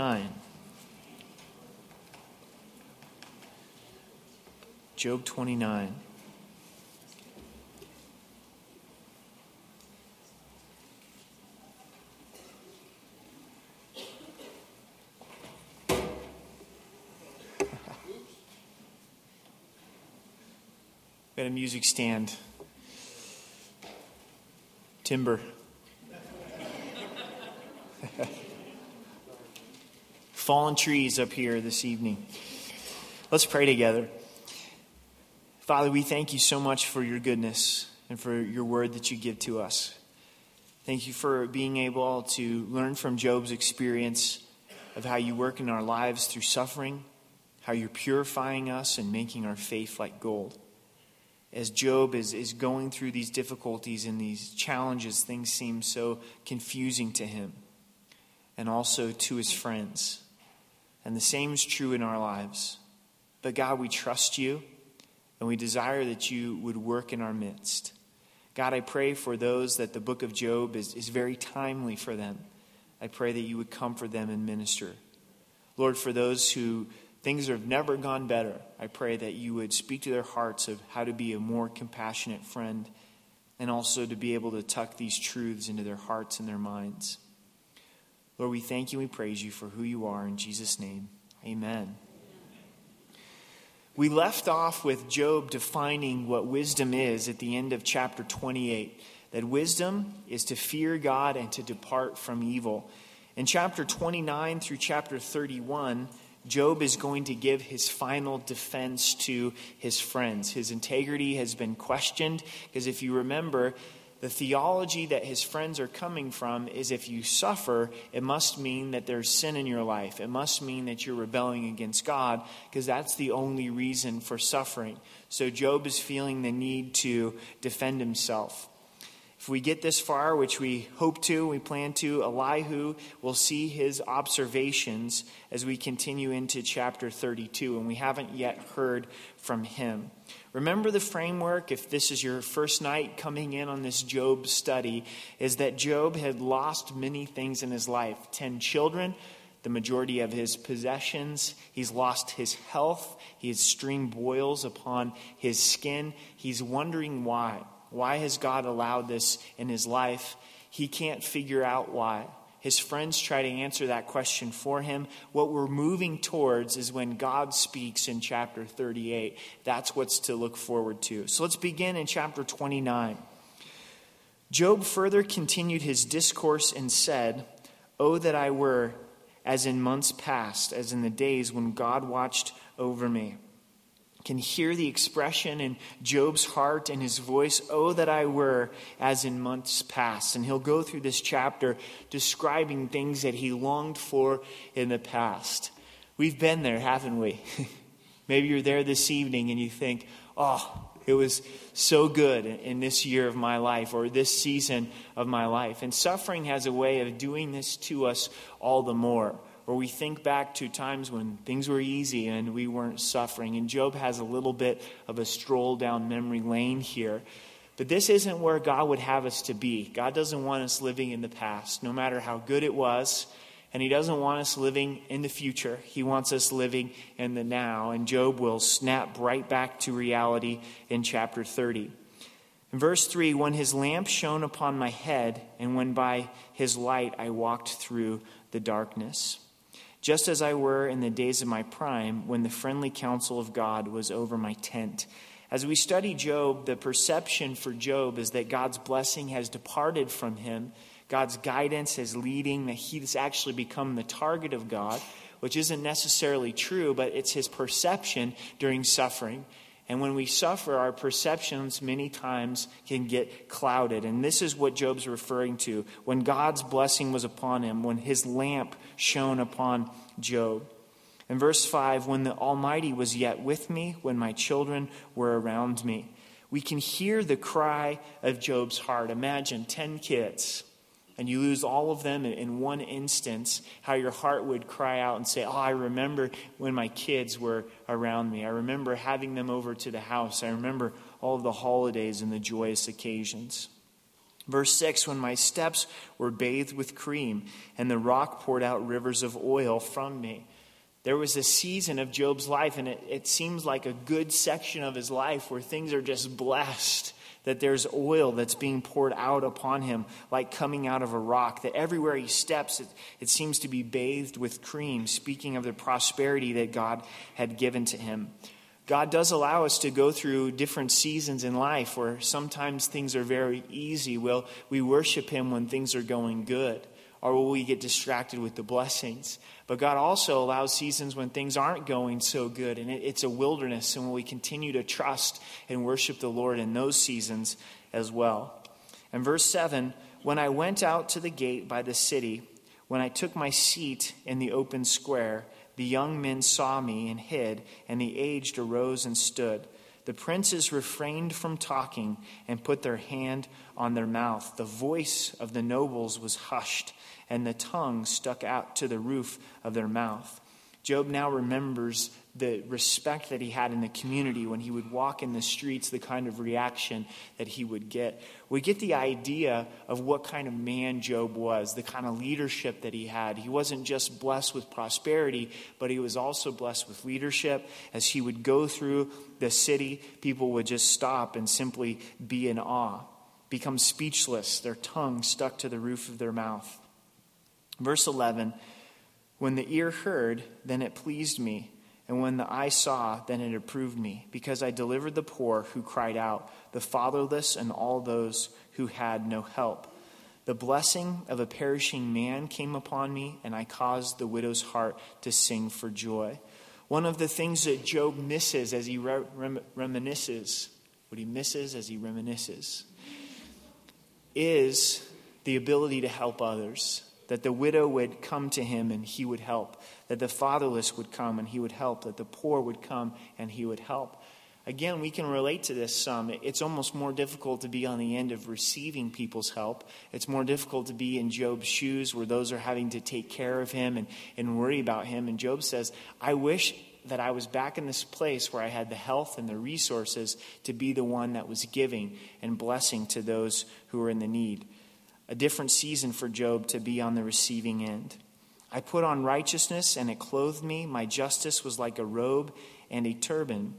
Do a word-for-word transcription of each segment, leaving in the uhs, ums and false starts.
Nine. Job twenty-nine. Got a music stand. Timber. Fallen trees up here this evening. Let's pray together. Father, we thank you so much for your goodness and for your word that you give to us. Thank you for being able to learn from Job's experience of how you work in our lives through suffering, how you're purifying us and making our faith like gold. As Job is, is going through these difficulties and these challenges, things seem so confusing to him and also to his friends. And the same is true in our lives. But God, we trust you and we desire that you would work in our midst. God, I pray for those that the book of Job is, is very timely for them. I pray that you would comfort them and minister. Lord, for those who things have never gone better, I pray that you would speak to their hearts of how to be a more compassionate friend and also to be able to tuck these truths into their hearts and their minds. Lord, we thank you and we praise you for who you are. In Jesus' name, amen. We left off with Job defining what wisdom is at the end of chapter twenty-eight. That wisdom is to fear God and to depart from evil. In chapter twenty-nine through chapter thirty-one, Job is going to give his final defense to his friends. His integrity has been questioned because if you remember, the theology that his friends are coming from is if you suffer, it must mean that there's sin in your life. It must mean that you're rebelling against God because that's the only reason for suffering. So Job is feeling the need to defend himself. If we get this far, which we hope to, we plan to, Elihu will see his observations as we continue into chapter thirty-two, and we haven't yet heard from him. Remember the framework, if this is your first night coming in on this Job study, is that Job had lost many things in his life. Ten children, the majority of his possessions. He's lost his health. He has string boils upon his skin. He's wondering why. Why has God allowed this in his life? He can't figure out why. His friends try to answer that question for him. What we're moving towards is when God speaks in chapter thirty-eight. That's what's to look forward to. So let's begin in chapter twenty-nine. Job further continued his discourse and said, "Oh, that I were as in months past, as in the days when God watched over me." Can hear the expression in Job's heart and his voice, "Oh, that I were as in months past." And he'll go through this chapter describing things that he longed for in the past. We've been there, haven't we? Maybe you're there this evening and you think, oh, it was so good in this year of my life or this season of my life. And suffering has a way of doing this to us all the more. Or we think back to times when things were easy and we weren't suffering. And Job has a little bit of a stroll down memory lane here. But this isn't where God would have us to be. God doesn't want us living in the past, no matter how good it was. And he doesn't want us living in the future. He wants us living in the now. And Job will snap right back to reality in chapter thirty. In verse three, "When his lamp shone upon my head, and when by his light I walked through the darkness. Just as I were in the days of my prime, when the friendly counsel of God was over my tent." As we study Job, the perception for Job is that God's blessing has departed from him. God's guidance is leading, that he's actually become the target of God, which isn't necessarily true, but it's his perception during suffering. And when we suffer, our perceptions many times can get clouded. And this is what Job's referring to. When God's blessing was upon him, when his lamp shone upon Job. In verse five, "When the Almighty was yet with me, when my children were around me." We can hear the cry of Job's heart. Imagine ten kids. And you lose all of them in one instance, how your heart would cry out and say, "Oh, I remember when my kids were around me. I remember having them over to the house. I remember all of the holidays and the joyous occasions." Verse six, when my steps were bathed with cream, and the rock poured out rivers of oil from me. There was a season of Job's life, and it, it seems like a good section of his life where things are just blessed, that there's oil that's being poured out upon him like coming out of a rock, that everywhere he steps, it, it seems to be bathed with cream, speaking of the prosperity that God had given to him. God does allow us to go through different seasons in life where sometimes things are very easy. Will we worship him when things are going good? Or will we get distracted with the blessings? But God also allows seasons when things aren't going so good, and it, it's a wilderness, and will we continue to trust and worship the Lord in those seasons as well? And verse seven, when I went out to the gate by the city, when I took my seat in the open square, the young men saw me and hid, and the aged arose and stood. The princes refrained from talking and put their hand on their mouth. The voice of the nobles was hushed, and the tongue stuck out to the roof of their mouth. Job now remembers the respect that he had in the community when he would walk in the streets, the kind of reaction that he would get. We get the idea of what kind of man Job was, the kind of leadership that he had. He wasn't just blessed with prosperity, but he was also blessed with leadership. As he would go through the city, people would just stop and simply be in awe, become speechless, their tongue stuck to the roof of their mouth. Verse eleven, when the ear heard, then it pleased me. And when the eye saw, then it approved me, because I delivered the poor who cried out, the fatherless and all those who had no help. The blessing of a perishing man came upon me, and I caused the widow's heart to sing for joy. One of the things that Job misses as he re- rem- reminisces, what he misses as he reminisces, is the ability to help others. That the widow would come to him and he would help. That the fatherless would come and he would help. That the poor would come and he would help. Again, we can relate to this some. It's almost more difficult to be on the end of receiving people's help. It's more difficult to be in Job's shoes where those are having to take care of him and, and worry about him. And Job says, I wish that I was back in this place where I had the health and the resources to be the one that was giving and blessing to those who were in the need. A different season for Job to be on the receiving end. I put on righteousness and it clothed me. My justice was like a robe and a turban.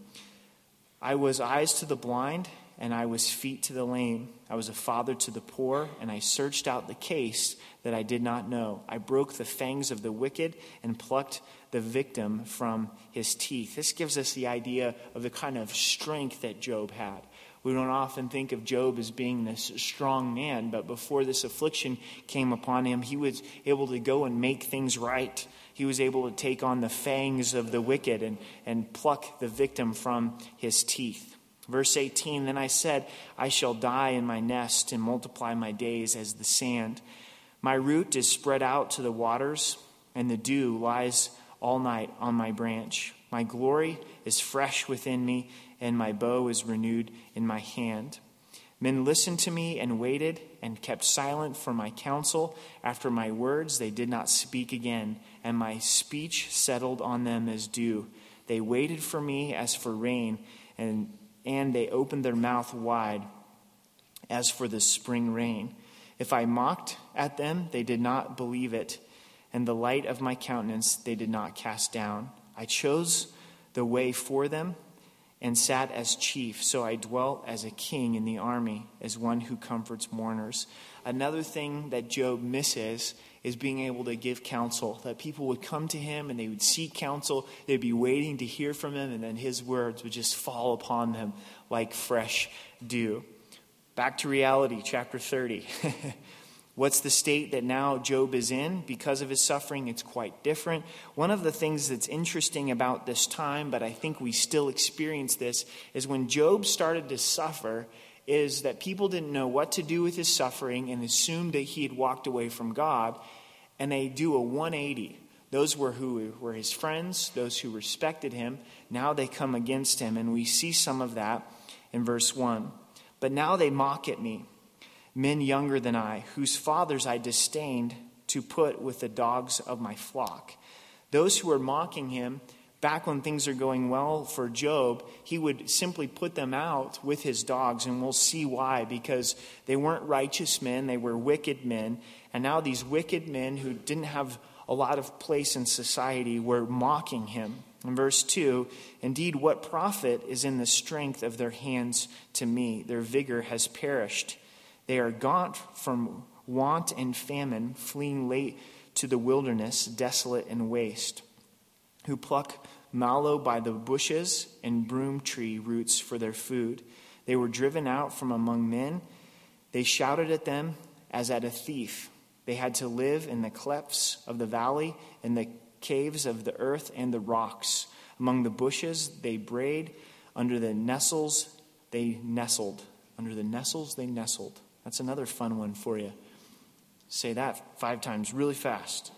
I was eyes to the blind and I was feet to the lame. I was a father to the poor, and I searched out the case that I did not know. I broke the fangs of the wicked and plucked the victim from his teeth. This gives us the idea of the kind of strength that Job had. We don't often think of Job as being this strong man, but before this affliction came upon him, he was able to go and make things right. He was able to take on the fangs of the wicked and, and pluck the victim from his teeth. Verse eighteen, then I said, I shall die in my nest and multiply my days as the sand. My root is spread out to the waters, and the dew lies all night on my branch. My glory is fresh within me, and my bow is renewed in my hand. Men listened to me and waited and kept silent for my counsel. After my words, they did not speak again, and my speech settled on them as dew. They waited for me as for rain, and, and they opened their mouth wide as for the spring rain. If I mocked at them, they did not believe it, and the light of my countenance they did not cast down. I chose the way for them and sat as chief, so I dwelt as a king in the army, as one who comforts mourners. Another thing that Job misses is being able to give counsel, that people would come to him and they would seek counsel, they'd be waiting to hear from him, and then his words would just fall upon them like fresh dew. Back to reality, chapter thirty. What's the state that now Job is in because of his suffering? It's quite different. One of the things that's interesting about this time, but I think we still experience this, is when Job started to suffer, is that people didn't know what to do with his suffering and assumed that he had walked away from God, and they do a one eighty. Those were who were his friends, those who respected him. Now they come against him, and we see some of that in verse one. But now they mock at me. Men younger than I, whose fathers I disdained to put with the dogs of my flock. Those who were mocking him Back when things are going well for Job, he would simply put them out with his dogs, and we'll see why, because they weren't righteous men, they were wicked men. And now these wicked men who didn't have a lot of place in society were mocking him. In verse two, indeed, what profit is in the strength of their hands to me? Their vigor has perished. They are gaunt from want and famine, fleeing late to the wilderness, desolate and waste, who pluck mallow by the bushes and broom tree roots for their food. They were driven out from among men. They shouted at them as at a thief. They had to live in the clefts of the valley, in the caves of the earth and the rocks. Among the bushes they brayed. Under the nettles they nestled. Under the nettles they nestled. That's another fun one for you. Say that five times really fast.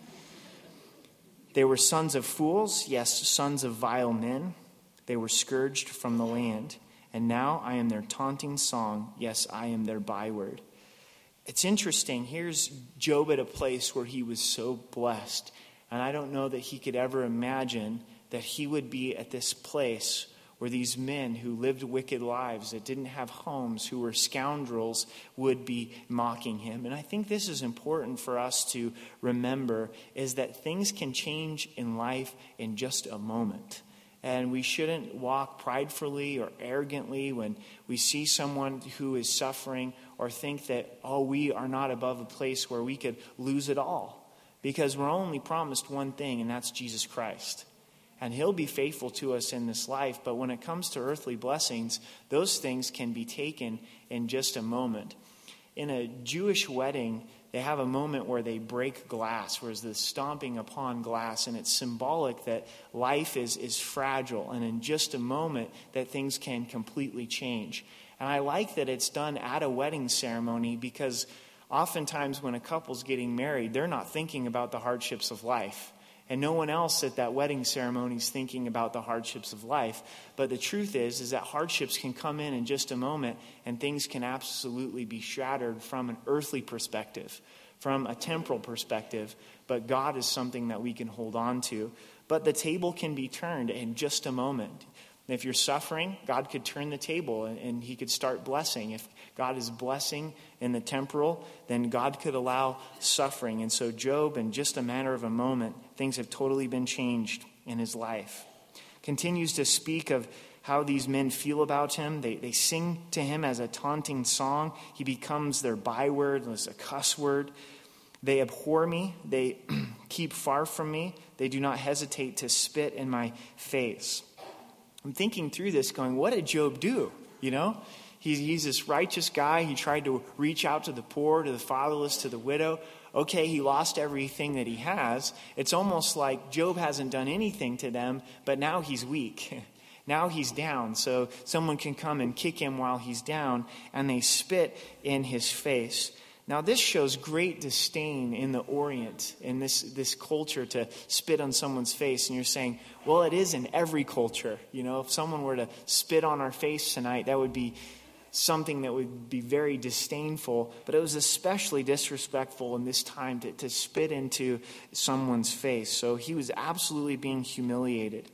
They were sons of fools, yes, sons of vile men. They were scourged from the land. And now I am their taunting song. Yes, I am their byword. It's interesting. Here's Job at a place where he was so blessed. And I don't know that he could ever imagine that he would be at this place where these men who lived wicked lives, that didn't have homes, who were scoundrels, would be mocking him. And I think this is important for us to remember, is that things can change in life in just a moment. And we shouldn't walk pridefully or arrogantly when we see someone who is suffering, or think that, oh, we are not above a place where we could lose it all. Because we're only promised one thing, and that's Jesus Christ. And he'll be faithful to us in this life. But when it comes to earthly blessings, those things can be taken in just a moment. In a Jewish wedding, they have a moment where they break glass, where there's stomping upon glass. And it's symbolic that life is, is fragile. And in just a moment, that things can completely change. And I like that it's done at a wedding ceremony, because oftentimes when a couple's getting married, they're not thinking about the hardships of life. And no one else at that wedding ceremony is thinking about the hardships of life. But the truth is, is that hardships can come in in just a moment, and things can absolutely be shattered from an earthly perspective, from a temporal perspective. But God is something that we can hold on to. But the table can be turned in just a moment. If you're suffering, God could turn the table and, and he could start blessing. If God is blessing in the temporal, then God could allow suffering. And so Job, in just a matter of a moment, things have totally been changed in his life. Continues to speak of how these men feel about him. They, they sing to him as a taunting song. He becomes their byword, as a cuss word. They abhor me. They keep far from me. They do not hesitate to spit in my face. I'm thinking through this going, what did Job do? You know, he's, he's this righteous guy. He tried to reach out to the poor, to the fatherless, to the widow. Okay, he lost everything that he has. It's almost like Job hasn't done anything to them, but now he's weak. Now he's down. So someone can come and kick him while he's down, and they spit in his face. Now, this shows great disdain in the Orient, in this, this culture, to spit on someone's face. And you're saying, well, it is in every culture. You know, if someone were to spit on our face tonight, that would be something that would be very disdainful. But it was especially disrespectful in this time to, to spit into someone's face. So he was absolutely being humiliated.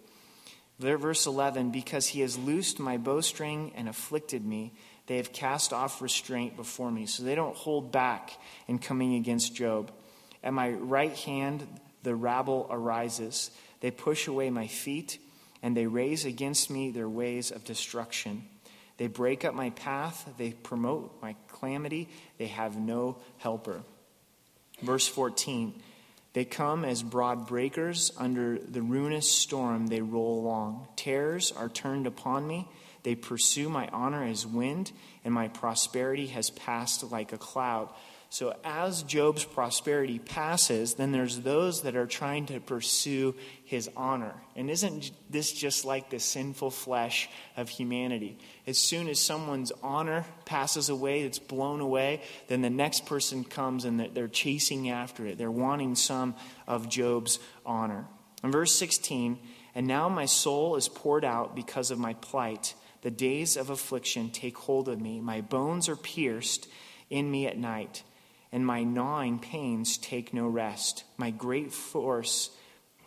Verse eleven, because he has loosed my bowstring and afflicted me, they have cast off restraint before me. So they don't hold back in coming against Job. At my right hand, the rabble arises. They push away my feet, and they raise against me their ways of destruction. They break up my path. They promote my calamity. They have no helper. Verse fourteen, they come as broad breakers. Under the ruinous storm they roll along. Terrors are turned upon me. They pursue my honor as wind, and my prosperity has passed like a cloud. So as Job's prosperity passes, then there's those that are trying to pursue his honor. And isn't this just like the sinful flesh of humanity? As soon as someone's honor passes away, it's blown away, then the next person comes and they're chasing after it. They're wanting some of Job's honor. In verse sixteen, and now my soul is poured out because of my plight. The days of affliction take hold of me. My bones are pierced in me at night, and my gnawing pains take no rest. My great force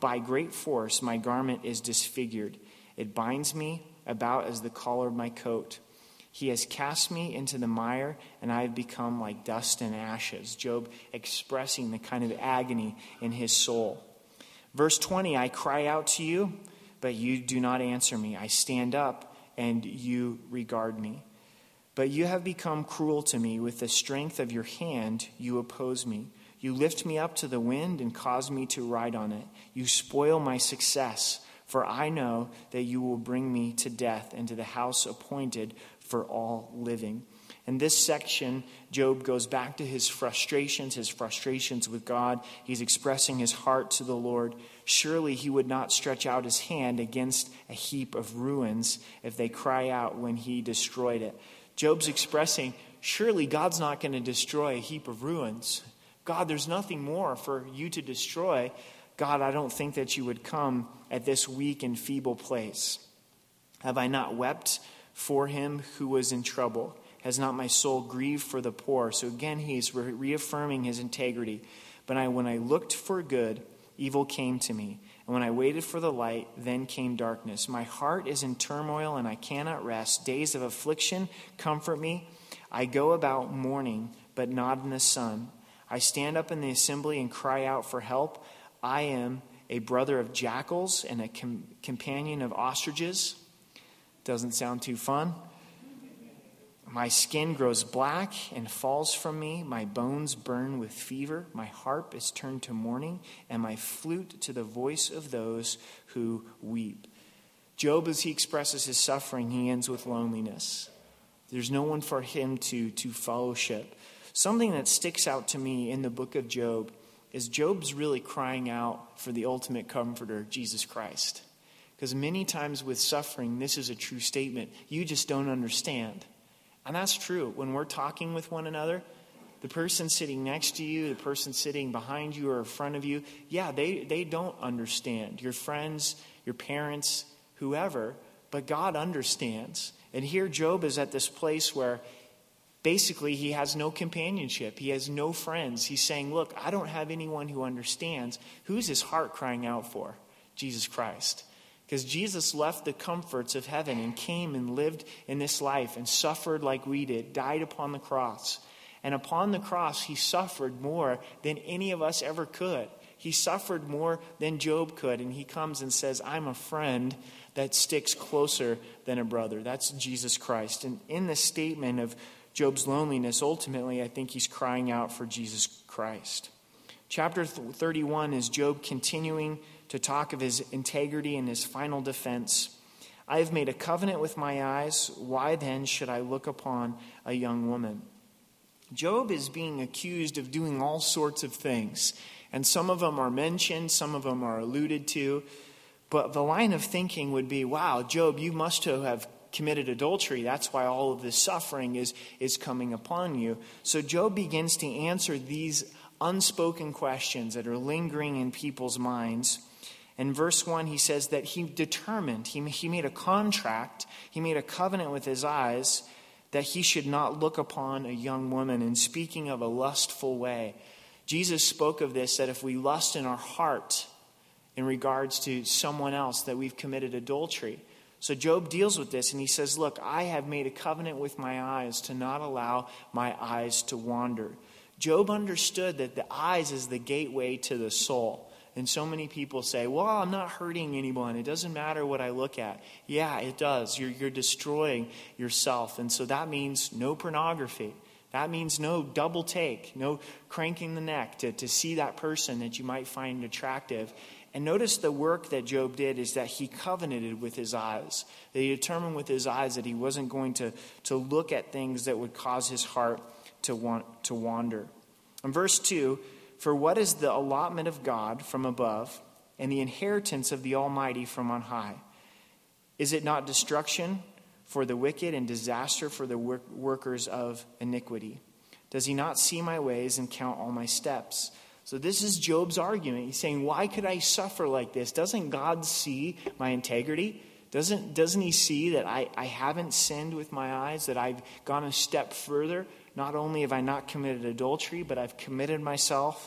by great force my garment is disfigured. It binds me about as the collar of my coat. He has cast me into the mire, and I have become like dust and ashes. Job expressing the kind of agony in his soul. Verse twenty, I cry out to you, but you do not answer me. I stand up, and you regard me. But you have become cruel to me. With the strength of your hand, you oppose me. You lift me up to the wind and cause me to ride on it. You spoil my success, for I know that you will bring me to death and to the house appointed for all living. In this section, Job goes back to his frustrations, his frustrations with God. He's expressing his heart to the Lord. Surely he would not stretch out his hand against a heap of ruins if they cry out when he destroyed it. Job's expressing, surely God's not going to destroy a heap of ruins. God, there's nothing more for you to destroy. God, I don't think that you would come at this weak and feeble place. Have I not wept for him who was in trouble? Has not my soul grieved for the poor? So again, he's re- reaffirming his integrity. But I, when I looked for good, evil came to me. And when I waited for the light, then came darkness. My heart is in turmoil and I cannot rest. Days of affliction comfort me. I go about mourning, but not in the sun. I stand up in the assembly and cry out for help. I am a brother of jackals and a com- companion of ostriches. Doesn't sound too fun. My skin grows black and falls from me. My bones burn with fever. My harp is turned to mourning, and my flute to the voice of those who weep. Job, as he expresses his suffering, he ends with loneliness. There's no one for him to, to fellowship. Something that sticks out to me in the book of Job is Job's really crying out for the ultimate comforter, Jesus Christ. Because many times with suffering, this is a true statement. You just don't understand. And that's true. When we're talking with one another, the person sitting next to you, the person sitting behind you or in front of you, yeah, they, they don't understand. Your friends, your parents, whoever, but God understands. And here Job is at this place where basically he has no companionship. He has no friends. He's saying, look, I don't have anyone who understands. Who's his heart crying out for? Jesus Christ. Because Jesus left the comforts of heaven and came and lived in this life and suffered like we did, died upon the cross. And upon the cross, he suffered more than any of us ever could. He suffered more than Job could. And he comes and says, I'm a friend that sticks closer than a brother. That's Jesus Christ. And in the statement of Job's loneliness, ultimately, I think he's crying out for Jesus Christ. Chapter thirty-one is Job continuing to talk of his integrity and his final defense. I have made a covenant with my eyes. Why then should I look upon a young woman? Job is being accused of doing all sorts of things. And some of them are mentioned, some of them are alluded to. But the line of thinking would be, wow, Job, you must have committed adultery. That's why all of this suffering is, is coming upon you. So Job begins to answer these unspoken questions that are lingering in people's minds. In verse one, he says that he determined, he, he made a contract, he made a covenant with his eyes that he should not look upon a young woman. And speaking of a lustful way, Jesus spoke of this, that if we lust in our heart in regards to someone else, that we've committed adultery. So Job deals with this and he says, look, I have made a covenant with my eyes to not allow my eyes to wander. Job understood that the eyes is the gateway to the soul. And so many people say, well, I'm not hurting anyone. It doesn't matter what I look at. Yeah, it does. You're, you're destroying yourself. And so that means no pornography. That means no double take, no cranking the neck to, to see that person that you might find attractive. And notice the work that Job did is that he covenanted with his eyes. That he determined with his eyes that he wasn't going to, to look at things that would cause his heart to want to wander. In verse two, for what is the allotment of God from above and the inheritance of the Almighty from on high? Is it not destruction for the wicked and disaster for the work- workers of iniquity? Does he not see my ways and count all my steps? So this is Job's argument. He's saying, why could I suffer like this? Doesn't God see my integrity? Doesn't, doesn't he see that I, I haven't sinned with my eyes, that I've gone a step further? Not only have I not committed adultery, but I've committed myself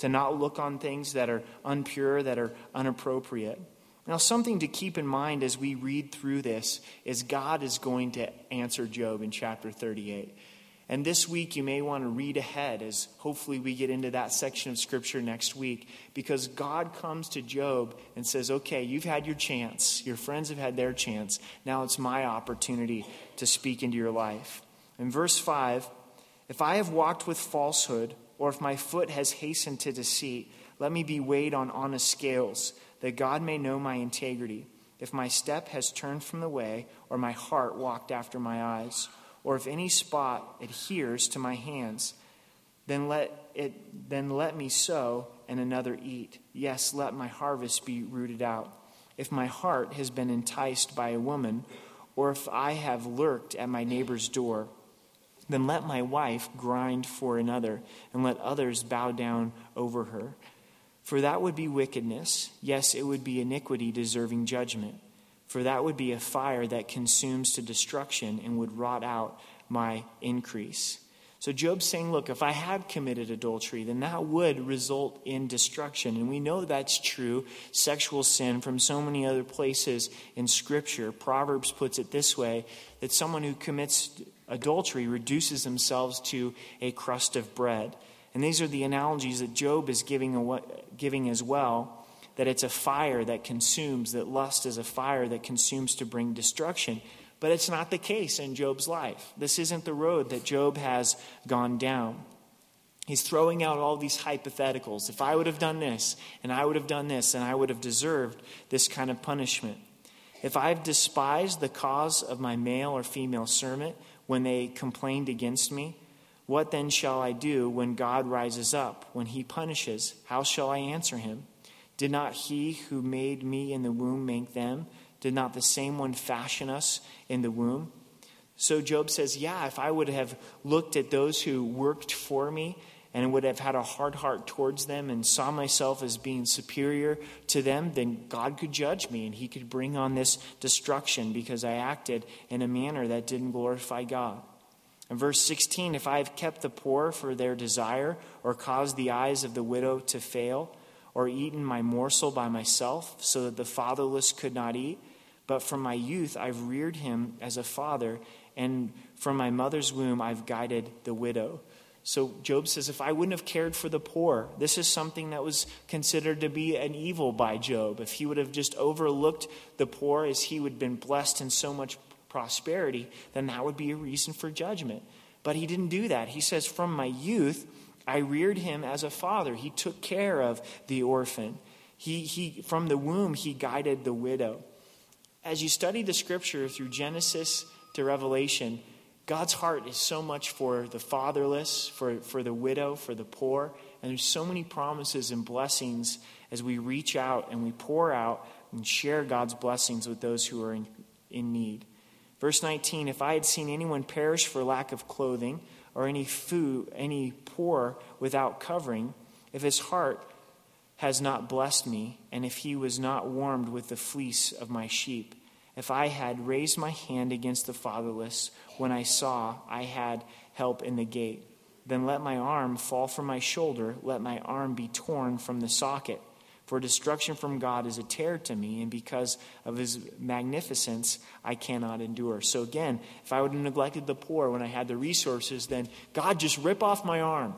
to not look on things that are impure, that are inappropriate. Now, something to keep in mind as we read through this is God is going to answer Job in chapter thirty-eight. And this week you may want to read ahead as hopefully we get into that section of Scripture next week, because God comes to Job and says, okay, you've had your chance. Your friends have had their chance. Now it's my opportunity to speak into your life. In verse five, if I have walked with falsehood, or if my foot has hastened to deceit, let me be weighed on honest scales, that God may know my integrity. If my step has turned from the way, or my heart walked after my eyes, or if any spot adheres to my hands, then let it then let me sow and another eat. Yes, let my harvest be rooted out. If my heart has been enticed by a woman, or if I have lurked at my neighbor's door, then let my wife grind for another, and let others bow down over her. For that would be wickedness. Yes, it would be iniquity deserving judgment. For that would be a fire that consumes to destruction and would rot out my increase. So Job's saying, look, if I have committed adultery, then that would result in destruction. And we know that's true, sexual sin, from so many other places in Scripture. Proverbs puts it this way, that someone who commits adultery reduces themselves to a crust of bread. And these are the analogies that Job is giving, giving as well, that it's a fire that consumes, that lust is a fire that consumes to bring destruction. But it's not the case in Job's life. This isn't the road that Job has gone down. He's throwing out all these hypotheticals. If I would have done this, and I would have done this, and I would have deserved this kind of punishment. If I've despised the cause of my male or female servant when they complained against me, what then shall I do when God rises up, when he punishes? How shall I answer him? Did not he who made me in the womb make them? Did not the same one fashion us in the womb? So Job says, yeah, if I would have looked at those who worked for me and would have had a hard heart towards them and saw myself as being superior to them, then God could judge me and he could bring on this destruction because I acted in a manner that didn't glorify God. In verse sixteen, if I have kept the poor for their desire, or caused the eyes of the widow to fail, or eaten my morsel by myself, so that the fatherless could not eat, but from my youth I've reared him as a father, and from my mother's womb I've guided the widow. So Job says, if I wouldn't have cared for the poor, this is something that was considered to be an evil by Job. If he would have just overlooked the poor as he would have been blessed in so much prosperity, then that would be a reason for judgment. But he didn't do that. He says, from my youth, I reared him as a father. He took care of the orphan. He, he, from the womb, he guided the widow. As you study the Scripture through Genesis to Revelation, God's heart is so much for the fatherless, for, for the widow, for the poor. And there's so many promises and blessings as we reach out and we pour out and share God's blessings with those who are in, in need. Verse nineteen, if I had seen anyone perish for lack of clothing, or any food, any poor without covering, if his heart has not blessed me, and if he was not warmed with the fleece of my sheep, if I had raised my hand against the fatherless when I saw I had help in the gate, then let my arm fall from my shoulder, let my arm be torn from the socket. For destruction from God is a terror to me, and because of his magnificence, I cannot endure. So again, if I would have neglected the poor when I had the resources, then God, just rip off my arm.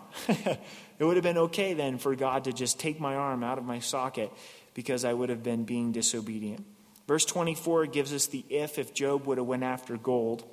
It would have been okay then for God to just take my arm out of my socket because I would have been being disobedient. Verse twenty-four gives us the if, if Job would have went after gold.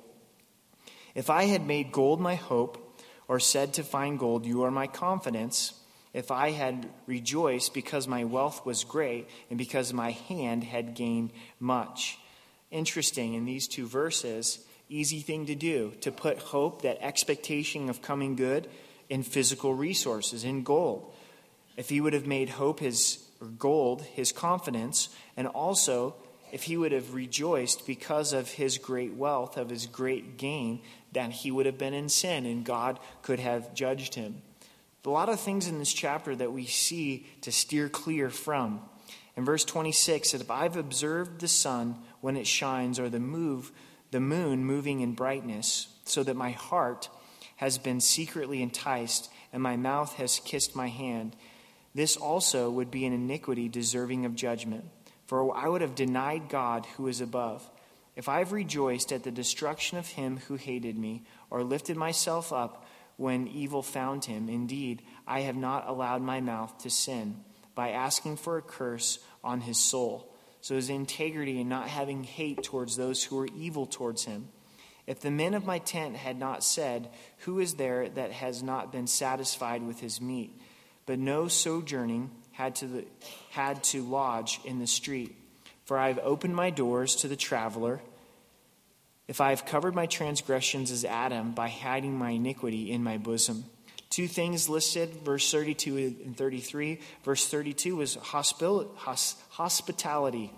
If I had made gold my hope, or said to find gold, you are my confidence, if I had rejoiced because my wealth was great and because my hand had gained much. Interesting in these two verses, easy thing to do, to put hope, that expectation of coming good, in physical resources, in gold. If he would have made hope his or gold, his confidence, and also if he would have rejoiced because of his great wealth, of his great gain, then he would have been in sin and God could have judged him. A lot of things in this chapter that we see to steer clear from. In verse twenty-six, that if I've observed the sun when it shines, or the move, the moon moving in brightness, so that my heart has been secretly enticed and my mouth has kissed my hand, This also would be an iniquity deserving of judgment. For I would have denied God who is above. If I have rejoiced at the destruction of him who hated me, or lifted myself up when evil found him, indeed, I have not allowed my mouth to sin by asking for a curse on his soul. So his integrity in not having hate towards those who were evil towards him. If the men of my tent had not said, who is there that has not been satisfied with his meat? But no sojourning had to, the, had to lodge in the street. For I have opened my doors to the traveler. If I have covered my transgressions as Adam by hiding my iniquity in my bosom. Two things listed, verse thirty-two and thirty-three. Verse thirty-two was hospil- hos- hospitality.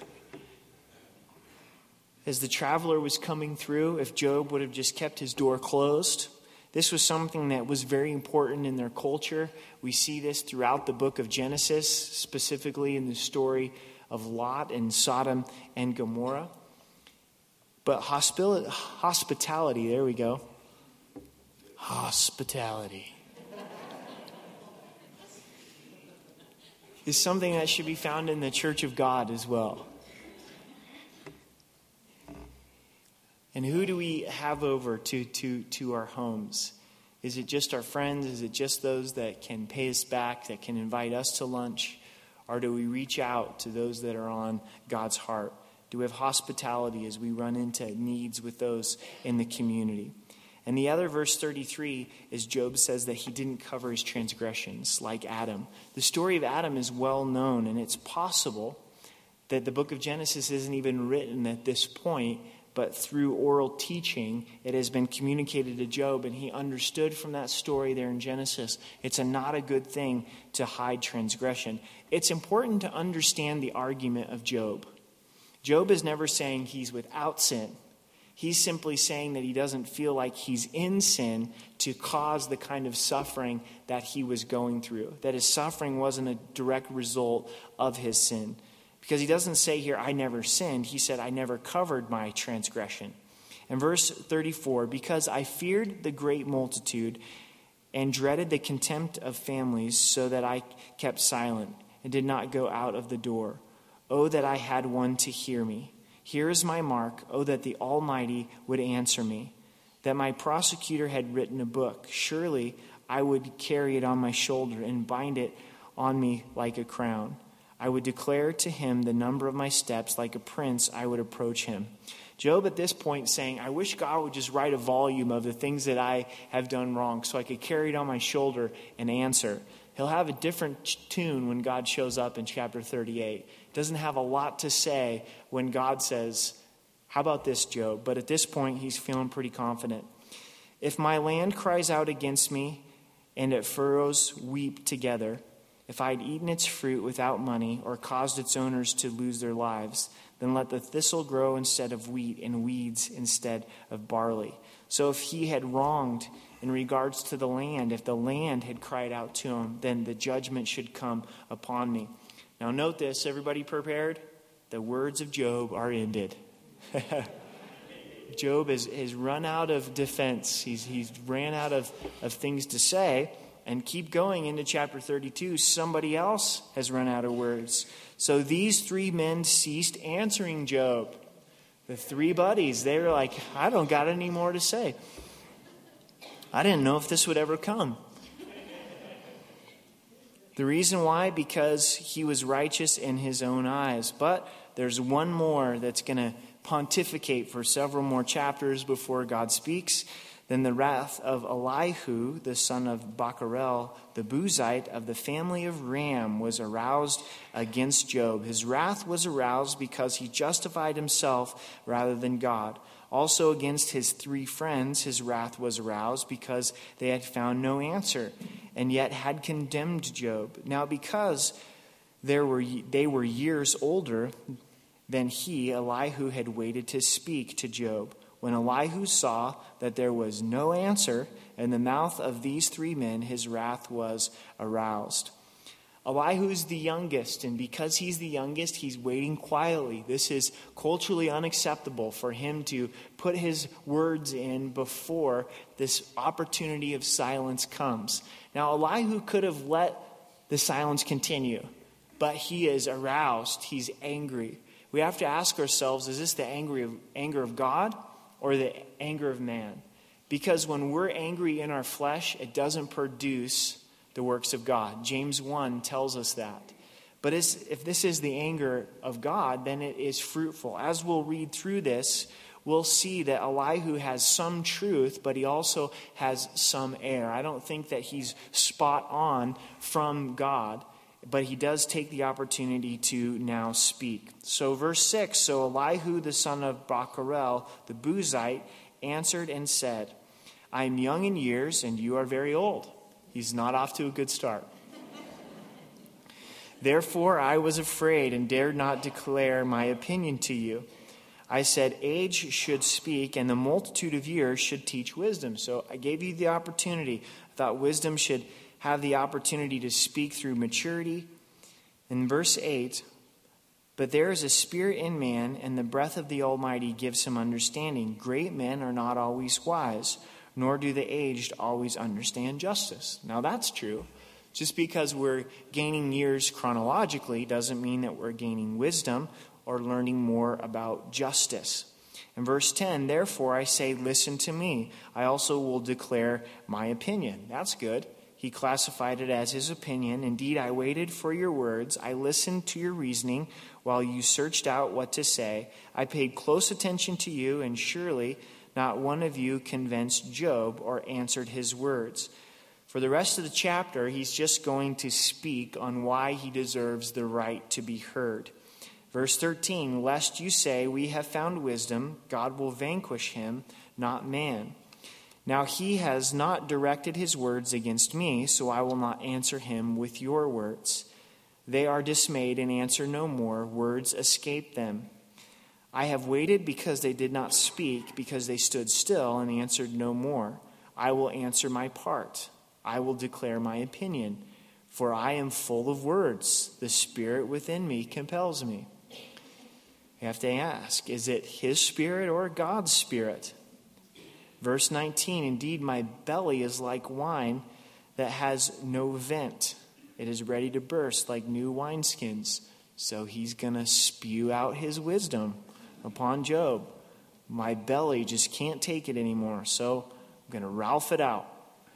As the traveler was coming through, if Job would have just kept his door closed, this was something that was very important in their culture. We see this throughout the book of Genesis, specifically in the story of Lot and Sodom and Gomorrah. But hospil- hospitality, there we go. Hospitality is something that should be found in the church of God as well. And who do we have over to, to, to our homes? Is it just our friends? Is it just those that can pay us back, that can invite us to lunch? Or do we reach out to those that are on God's heart? Do we have hospitality as we run into needs with those in the community? And the other, verse thirty-three, is Job says that he didn't cover his transgressions like Adam. The story of Adam is well known, and it's possible that the book of Genesis isn't even written at this point, but through oral teaching, it has been communicated to Job, and he understood from that story there in Genesis, it's a not a good thing to hide transgression. It's important to understand the argument of Job. Job is never saying he's without sin. He's simply saying that he doesn't feel like he's in sin to cause the kind of suffering that he was going through, that his suffering wasn't a direct result of his sin. Because he doesn't say here, I never sinned. He said, I never covered my transgression. And verse thirty-four, because I feared the great multitude and dreaded the contempt of families, so that I kept silent and did not go out of the door. Oh, that I had one to hear me. Here is my mark. Oh, that the Almighty would answer me. That my prosecutor had written a book. Surely I would carry it on my shoulder and bind it on me like a crown. I would declare to him the number of my steps. Like a prince, I would approach him. Job at this point saying, I wish God would just write a volume of the things that I have done wrong so I could carry it on my shoulder and answer. He'll have a different tune when God shows up in chapter thirty-eight. Doesn't have a lot to say when God says, how about this, Job? But at this point, he's feeling pretty confident. If my land cries out against me and its furrows weep together, if I had eaten its fruit without money or caused its owners to lose their lives, then let the thistle grow instead of wheat and weeds instead of barley. So if he had wronged in regards to the land, if the land had cried out to him, then the judgment should come upon me. Now note this, everybody prepared? The words of Job are ended. Job has, has run out of defense. He's, he's ran out of, of things to say. And keep going into chapter thirty-two. Somebody else has run out of words. So these three men ceased answering Job. The three buddies, they were like, I don't got any more to say. I didn't know if this would ever come. The reason why? Because he was righteous in his own eyes. But there's one more that's going to pontificate for several more chapters before God speaks. Then the wrath of Elihu, the son of Bacharel, the Buzite of the family of Ram, was aroused against Job. His wrath was aroused because he justified himself rather than God. Also against his three friends, his wrath was aroused because they had found no answer and yet had condemned Job. Now because there were they were years older than he, Elihu had waited to speak to Job. When Elihu saw that there was no answer in the mouth of these three men, his wrath was aroused. Elihu is the youngest, and because he's the youngest, he's waiting quietly. This is culturally unacceptable for him to put his words in before this opportunity of silence comes. Now, Elihu could have let the silence continue. But he is aroused. He's angry. We have to ask ourselves, is this the angry of, anger of God or the anger of man? Because when we're angry in our flesh, it doesn't produce the works of God. James one tells us that. But if this is the anger of God, then it is fruitful. As we'll read through this, we'll see that Elihu has some truth, but he also has some error. I don't think that he's spot on from God, but he does take the opportunity to now speak. So verse six, so Elihu the son of Bacharel, the Buzite, answered and said, I am young in years, and you are very old. He's not off to a good start. Therefore I was afraid and dared not declare my opinion to you. I said, age should speak, and the multitude of years should teach wisdom. So I gave you the opportunity. I thought wisdom should have the opportunity to speak through maturity. In verse eight, but there is a spirit in man, and the breath of the Almighty gives him understanding. Great men are not always wise, nor do the aged always understand justice. Now that's true. Just because we're gaining years chronologically doesn't mean that we're gaining wisdom or learning more about justice. In verse ten, therefore I say, listen to me. I also will declare my opinion. That's good. He classified it as his opinion. Indeed, I waited for your words. I listened to your reasoning while you searched out what to say. I paid close attention to you, and surely not one of you convinced Job or answered his words. For the rest of the chapter, he's just going to speak on why he deserves the right to be heard. Verse thirteen, lest you say, we have found wisdom, God will vanquish him, not man. Now he has not directed his words against me, so I will not answer him with your words. They are dismayed and answer no more. Words escape them. I have waited because they did not speak, because they stood still and answered no more. I will answer my part. I will declare my opinion, for I am full of words. The spirit within me compels me. You have to ask, is it his spirit or God's spirit? Verse nineteen, indeed my belly is like wine that has no vent. It is ready to burst like new wineskins. So he's going to spew out his wisdom upon Job. My belly just can't take it anymore, so I'm going to Ralph it out.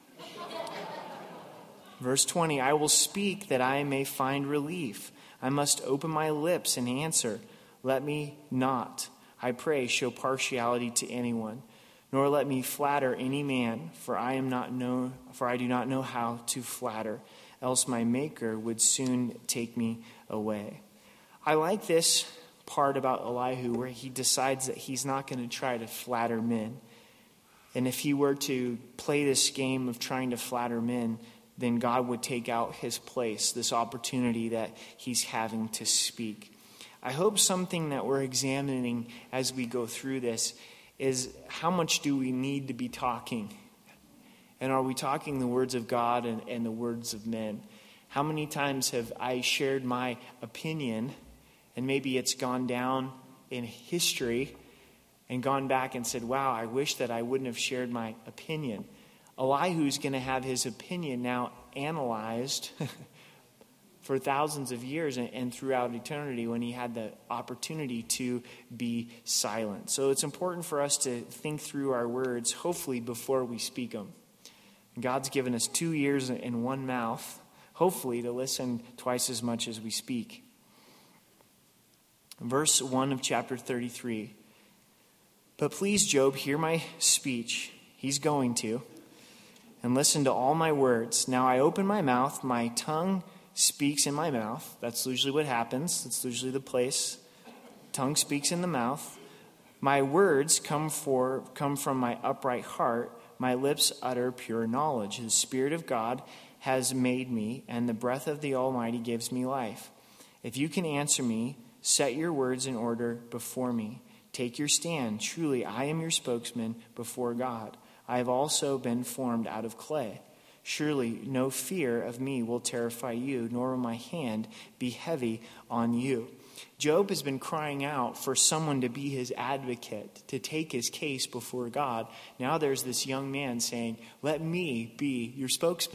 Verse twenty, I will speak that I may find relief. I must open my lips and answer. Let me not, I pray, show partiality to anyone, nor let me flatter any man, for I am not know, for I do not know how to flatter, else my Maker would soon take me away. I like this part about Elihu where he decides that he's not going to try to flatter men. And if he were to play this game of trying to flatter men, then God would take out his place, this opportunity that he's having to speak. I hope something that we're examining as we go through this is how much do we need to be talking? And are we talking the words of God and, and the words of men? How many times have I shared my opinion, and maybe it's gone down in history and gone back and said, wow, I wish that I wouldn't have shared my opinion. Elihu's going to have his opinion now analyzed for thousands of years and, and throughout eternity when he had the opportunity to be silent. So it's important for us to think through our words, hopefully before we speak them. God's given us two ears and one mouth, hopefully to listen twice as much as we speak. Verse one of chapter thirty-three. But please, Job, hear my speech. He's going to. And listen to all my words. Now I open my mouth, my tongue speaks in my mouth. That's usually what happens. That's usually the place. Tongue speaks in the mouth. My words come for come from my upright heart. My lips utter pure knowledge. The Spirit of God has made me, and the breath of the Almighty gives me life. If you can answer me, set your words in order before me. Take your stand. Truly, I am your spokesman before God. I have also been formed out of clay. Surely no fear of me will terrify you, nor will my hand be heavy on you. Job has been crying out for someone to be his advocate, to take his case before God. Now there's this young man saying, let me be your spokesman.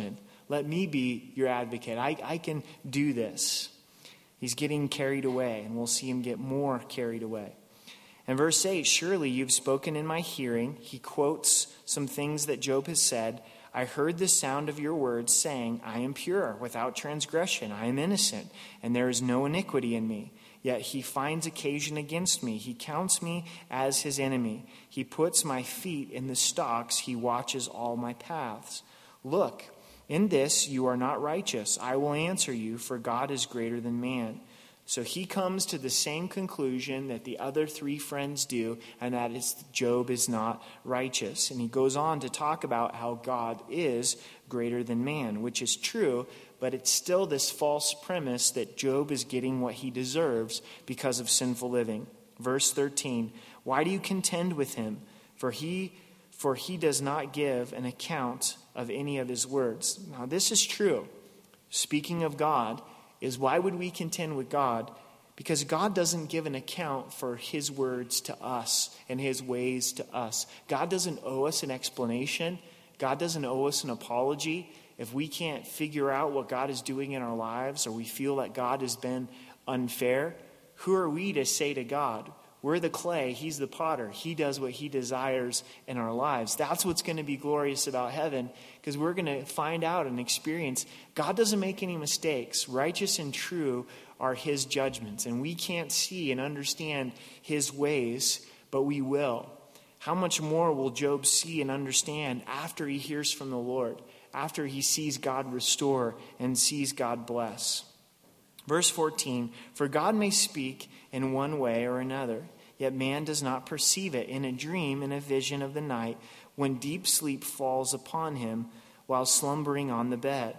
Let me be your advocate. I, I can do this. He's getting carried away, and we'll see him get more carried away. And verse eight, surely you've spoken in my hearing. He quotes some things that Job has said. I heard the sound of your words saying, I am pure, without transgression. I am innocent, and there is no iniquity in me. Yet he finds occasion against me. He counts me as his enemy. He puts my feet in the stocks. He watches all my paths. Look, in this you are not righteous. I will answer you, for God is greater than man. So he comes to the same conclusion that the other three friends do, and that is Job is not righteous. And he goes on to talk about how God is greater than man, which is true, but it's still this false premise that Job is getting what he deserves because of sinful living. Verse thirteen, why do you contend with him? For he, for he does not give an account of any of his words. Now this is true. Speaking of God, is why would we contend with God? Because God doesn't give an account for his words to us and his ways to us. God doesn't owe us an explanation. God doesn't owe us an apology. If we can't figure out what God is doing in our lives, or we feel that God has been unfair, who are we to say to God, we're the clay, he's the potter. He does what he desires in our lives. That's what's going to be glorious about heaven, because we're going to find out and experience God doesn't make any mistakes. Righteous and true are his judgments, and we can't see and understand his ways, but we will. How much more will Job see and understand after he hears from the Lord, after he sees God restore and sees God bless? Verse fourteen, for God may speak in one way or another, yet man does not perceive it. In a dream, in a vision of the night, when deep sleep falls upon him while slumbering on the bed.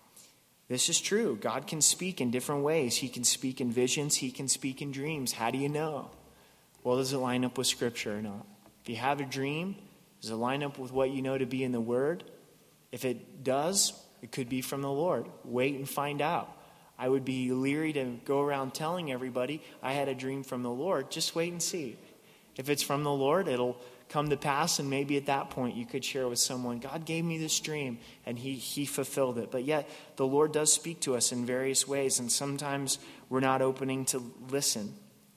This is true. God can speak in different ways. He can speak in visions. He can speak in dreams. How do you know? Well, does it line up with Scripture or not? If you have a dream, does it line up with what you know to be in the Word? If it does, it could be from the Lord. Wait and find out. I would be leery to go around telling everybody I had a dream from the Lord. Just wait and see. If it's from the Lord, it'll come to pass, and maybe at that point you could share with someone, God gave me this dream, and he, he fulfilled it. But yet, the Lord does speak to us in various ways, and sometimes we're not opening to listen.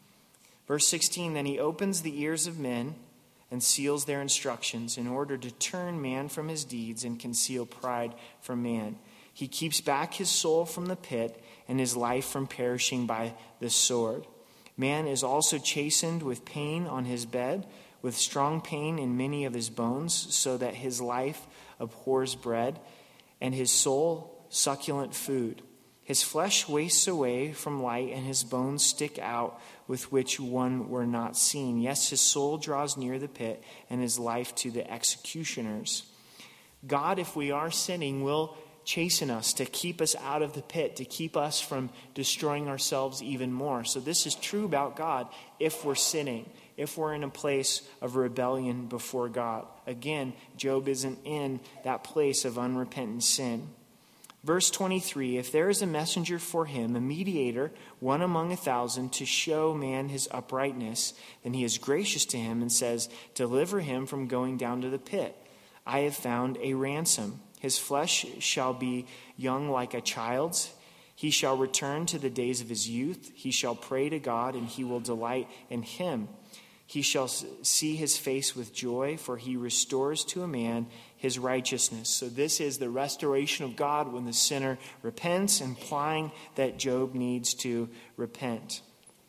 Verse sixteen, then he opens the ears of men and seals their instructions in order to turn man from his deeds and conceal pride from man. He keeps back his soul from the pit and his life from perishing by the sword. Man is also chastened with pain on his bed, with strong pain in many of his bones, so that his life abhors bread, and his soul succulent food. His flesh wastes away from light, and his bones stick out with which one were not seen. Yes, his soul draws near the pit, and his life to the executioners. God, if we are sinning, will chasten us to keep us out of the pit, to keep us from destroying ourselves even more. So this is true about God if we're sinning, if we're in a place of rebellion before God. Again, Job isn't in that place of unrepentant sin. Verse twenty-three, if there is a messenger for him, a mediator, one among a thousand, to show man his uprightness, then he is gracious to him and says, deliver him from going down to the pit. I have found a ransom. His flesh shall be young like a child's. He shall return to the days of his youth. He shall pray to God, and he will delight in him. He shall see his face with joy, for he restores to a man his righteousness. So this is the restoration of God when the sinner repents, implying that Job needs to repent.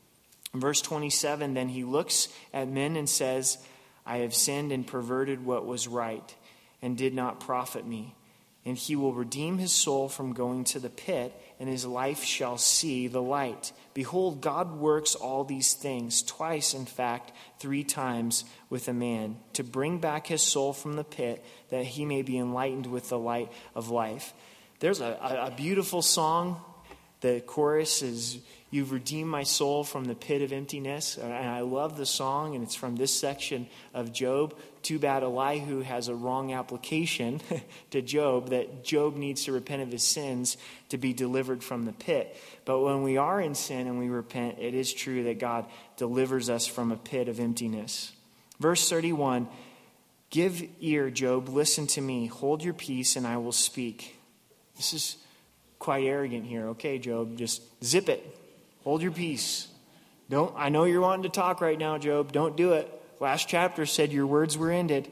In verse twenty-seven, then he looks at men and says, I have sinned and perverted what was right, and did not profit me. And he will redeem his soul from going to the pit, and his life shall see the light. Behold, God works all these things, twice, in fact, three times with a man, to bring back his soul from the pit, that he may be enlightened with the light of life. There's a, a, a beautiful song. The chorus is, you've redeemed my soul from the pit of emptiness. And I love the song, and it's from this section of Job. Too bad Elihu has a wrong application to Job, that Job needs to repent of his sins to be delivered from the pit. But when we are in sin and we repent, it is true that God delivers us from a pit of emptiness. Verse thirty-one, give ear, Job, listen to me. Hold your peace, and I will speak. This is quite arrogant here. Okay, Job, just zip it. Hold your peace. Don't. I know you're wanting to talk right now, Job. Don't do it. Last chapter said your words were ended.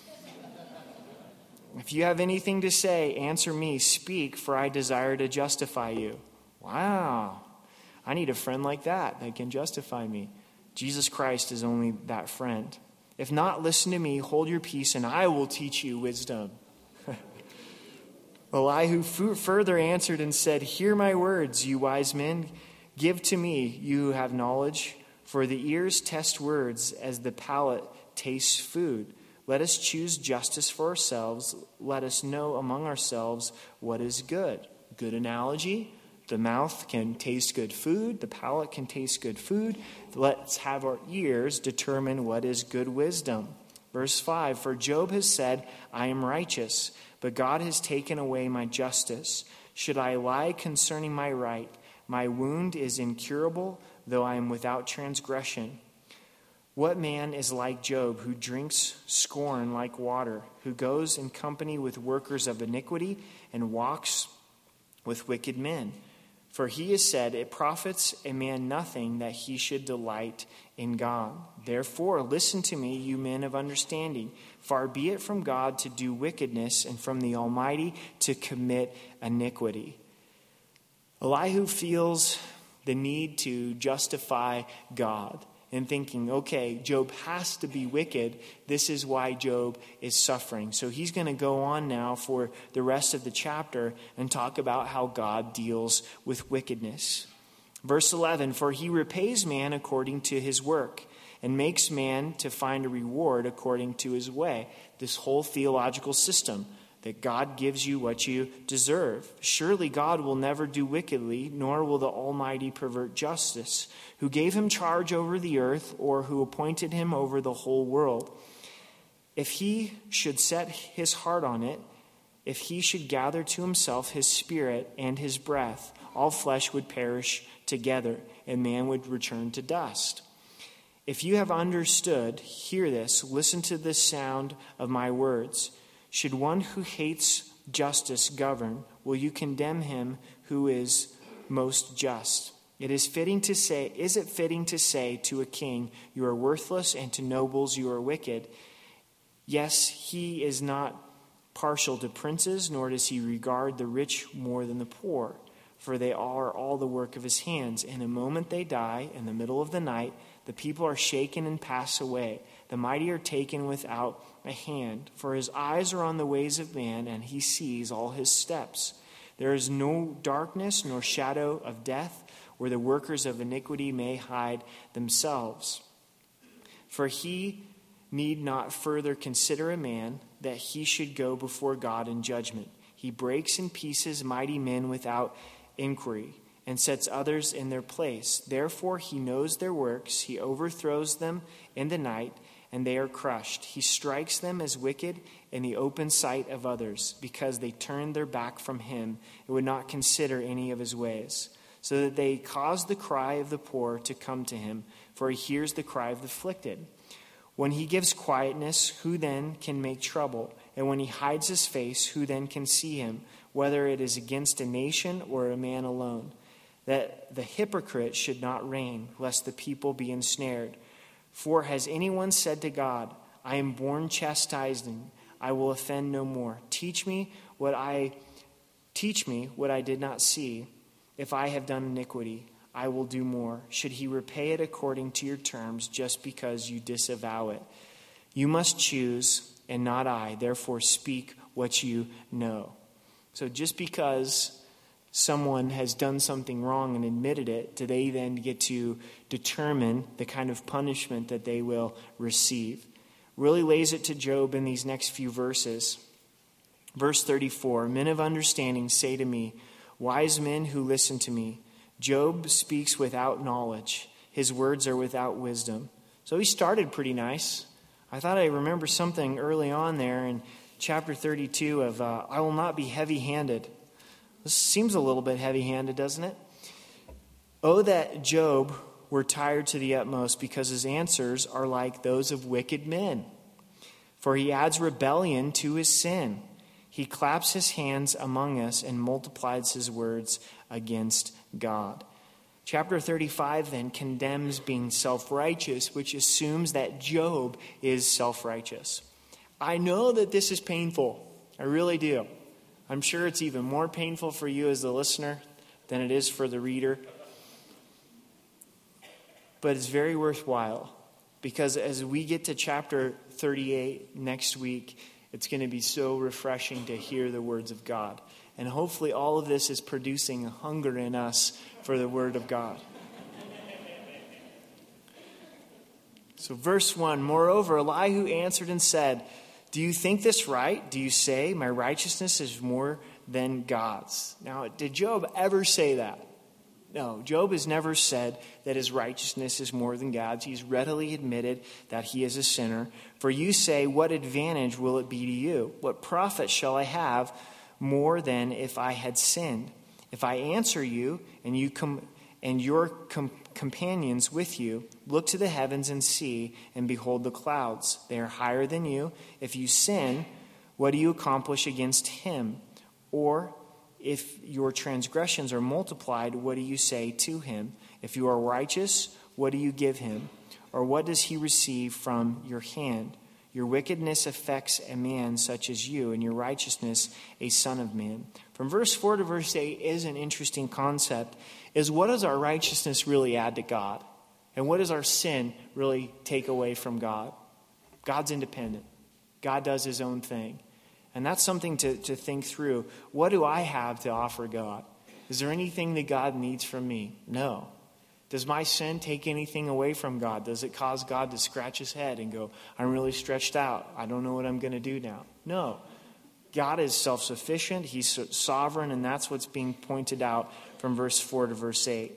If you have anything to say, answer me. Speak, for I desire to justify you. Wow. I need a friend like that that can justify me. Jesus Christ is only that friend. If not, listen to me, hold your peace, and I will teach you wisdom. Elihu further answered and said, hear my words, you wise men. Give to me, you who have knowledge. For the ears test words as the palate tastes food. Let us choose justice for ourselves. Let us know among ourselves what is good. Good analogy. The mouth can taste good food. The palate can taste good food. Let's have our ears determine what is good wisdom. Verse five, for Job has said, I am righteous, but God has taken away my justice. Should I lie concerning my right? My wound is incurable, though I am without transgression. What man is like Job, who drinks scorn like water, who goes in company with workers of iniquity and walks with wicked men? For he has said, it profits a man nothing that he should delight in God. Therefore, listen to me, you men of understanding. Far be it from God to do wickedness, and from the Almighty to commit iniquity. Elihu feels the need to justify God and thinking, okay, Job has to be wicked. This is why Job is suffering. So he's going to go on now for the rest of the chapter and talk about how God deals with wickedness. Verse eleven, for he repays man according to his work and makes man to find a reward according to his way. This whole theological system that God gives you what you deserve. Surely God will never do wickedly, nor will the Almighty pervert justice, who gave him charge over the earth, or who appointed him over the whole world. If he should set his heart on it, if he should gather to himself his spirit and his breath, all flesh would perish together, and man would return to dust. If you have understood, hear this, listen to the sound of my words. Should one who hates justice govern, will you condemn him who is most just? It is fitting to say, is it fitting to say to a king, you are worthless, and to nobles, you are wicked? Yes, he is not partial to princes, nor does he regard the rich more than the poor, for they are all the work of his hands. In a moment they die, in the middle of the night, the people are shaken and pass away. The mighty are taken without a hand, for his eyes are on the ways of man, and he sees all his steps. There is no darkness nor shadow of death, where the workers of iniquity may hide themselves. For he need not further consider a man, that he should go before God in judgment. He breaks in pieces mighty men without inquiry, and sets others in their place. Therefore he knows their works. He overthrows them in the night, and they are crushed. He strikes them as wicked in the open sight of others, because they turned their back from him and would not consider any of his ways, so that they cause the cry of the poor to come to him, for he hears the cry of the afflicted. When he gives quietness, who then can make trouble? And when he hides his face, who then can see him, whether it is against a nation or a man alone? That the hypocrite should not reign, lest the people be ensnared. For has anyone said to God, I am born chastising, I will offend no more. Teach me what I teach me what I did not see. If I have done iniquity, I will do more. Should he repay it according to your terms, just because you disavow it? You must choose, and not I. Therefore speak what you know. So just because someone has done something wrong and admitted it, do they then get to determine the kind of punishment that they will receive? Really lays it to Job in these next few verses. Verse thirty-four, men of understanding say to me, wise men who listen to me, Job speaks without knowledge. His words are without wisdom. So he started pretty nice. I thought I remember something early on there in chapter thirty-two of, uh, I will not be heavy-handed. This seems a little bit heavy-handed, doesn't it? Oh, that Job were tired to the utmost, because his answers are like those of wicked men. For he adds rebellion to his sin. He claps his hands among us and multiplies his words against God. Chapter thirty-five then condemns being self-righteous, which assumes that Job is self-righteous. I know that this is painful. I really do. I'm sure it's even more painful for you as the listener than it is for the reader. But it's very worthwhile, because as we get to chapter thirty-eight next week, it's going to be so refreshing to hear the words of God. And hopefully all of this is producing a hunger in us for the word of God. So verse one, moreover, Elihu answered and said, do you think this right? Do you say, my righteousness is more than God's? Now, did Job ever say that? No, Job has never said that his righteousness is more than God's. He's readily admitted that he is a sinner. For you say, what advantage will it be to you? What profit shall I have more than if I had sinned? If I answer you and you com- and your com- companions with you, look to the heavens and see, and behold the clouds. They are higher than you. If you sin, what do you accomplish against him? Or if your transgressions are multiplied, what do you say to him? If you are righteous, what do you give him? Or what does he receive from your hand? Your wickedness affects a man such as you, and your righteousness a son of man. From verse four to verse eight is an interesting concept, is what does our righteousness really add to God? And what does our sin really take away from God? God's independent. God does his own thing. And that's something to, to think through. What do I have to offer God? Is there anything that God needs from me? No. Does my sin take anything away from God? Does it cause God to scratch his head and go, I'm really stretched out. I don't know what I'm going to do now. No. God is self-sufficient. He's sovereign, and that's what's being pointed out from verse four to verse eight.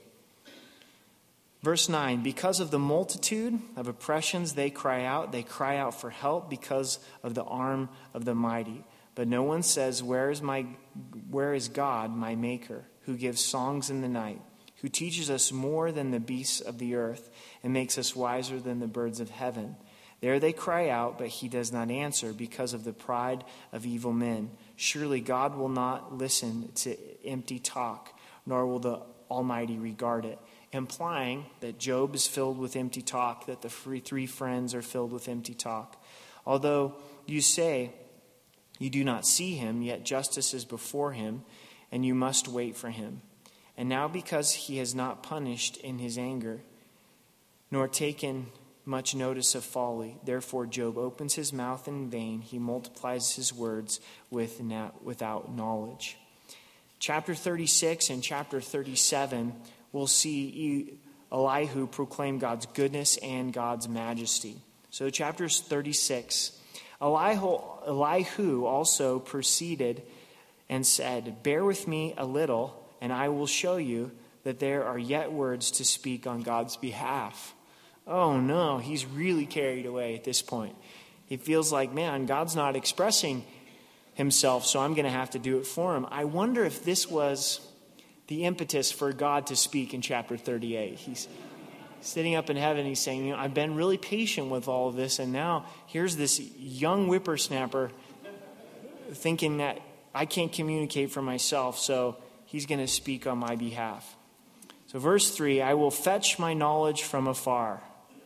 Verse nine, because of the multitude of oppressions they cry out, they cry out for help because of the arm of the mighty. But no one says, where is my, where is God, my maker, who gives songs in the night, who teaches us more than the beasts of the earth and makes us wiser than the birds of heaven? There they cry out, but he does not answer because of the pride of evil men. Surely God will not listen to empty talk, nor will the Almighty regard it. Implying that Job is filled with empty talk, that the three friends are filled with empty talk. Although you say you do not see him, yet justice is before him, and you must wait for him. And now because he has not punished in his anger, nor taken much notice of folly, therefore Job opens his mouth in vain. He multiplies his words with na- without knowledge. Chapter thirty-six and chapter thirty-seven, we'll see Elihu proclaim God's goodness and God's majesty. So chapter thirty-six, Elihu, Elihu also proceeded and said, bear with me a little, and I will show you that there are yet words to speak on God's behalf. Oh no, he's really carried away at this point. He feels like, man, God's not expressing himself, so I'm going to have to do it for him. I wonder if this was the impetus for God to speak in chapter thirty-eight. He's sitting up in heaven, he's saying, you know, I've been really patient with all of this, and now here's this young whippersnapper thinking that I can't communicate for myself, so he's going to speak on my behalf. So verse three, I will fetch my knowledge from afar.